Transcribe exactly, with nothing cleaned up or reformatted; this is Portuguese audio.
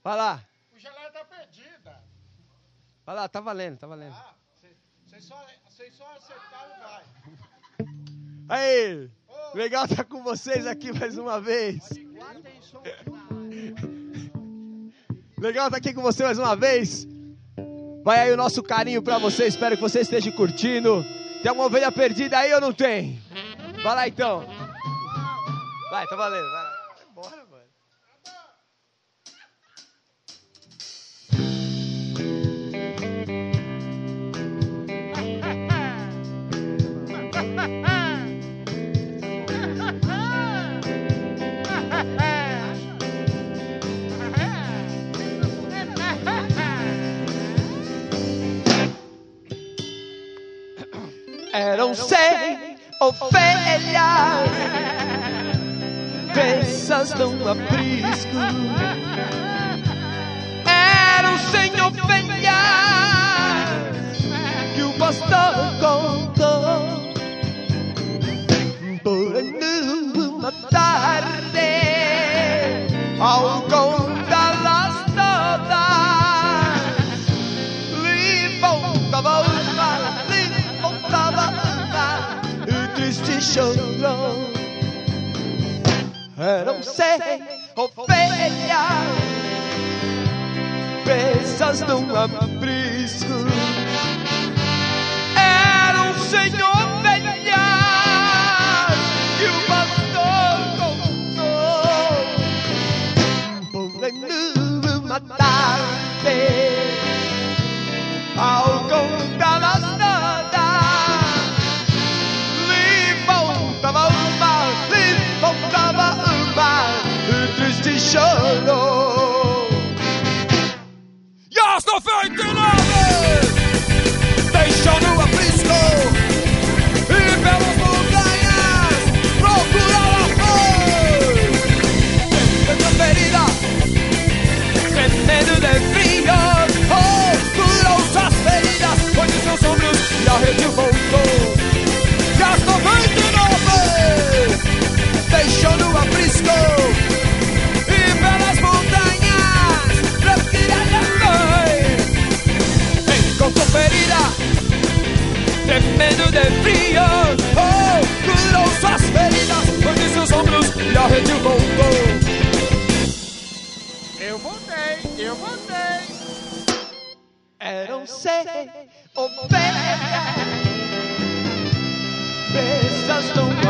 Vai lá. O Geleia tá perdida. Vai lá, tá valendo, tá valendo. Ah, vocês só, só acertaram e vai. Aí, oh. Legal estar com vocês aqui mais uma vez. Legal estar aqui com você mais uma vez. Vai aí o nosso carinho pra você, espero que você esteja curtindo. Tem alguma ovelha perdida aí ou não tem? Vai lá então. Vai, tá valendo, vai lá. Vai embora, mano. Eram cem ovelhas presas num aprisco. Eram cem ovelhas que o pastor contou. Porém numa tarde, ao contá-las todas, lhe faltava uma, lhe faltava uma, e triste chorou. Eram cem ovelhas presas num aprisco. Eram cem ovelhas que o pastor contou. Porém numa tarde, ao contá-las todas, lhe faltava uma, lhe faltava uma, e triste chorou. E às noventa e nove deixou no aprisco e pelas montanhas procurou a flor. Tendo a ferida, tremendo de frio, oh, curou suas feridas, foi nos seus ombros e a rede voltou. E às noventa e nove deixou no aprisco e pelas montanhas procurou a flor. Encontrou ferida, tremendo de frio, oh, curou suas feridas, foi nos seus ombros e a rede voltou. Eu voltei, eu voltei. Eram cem ovelhas presas num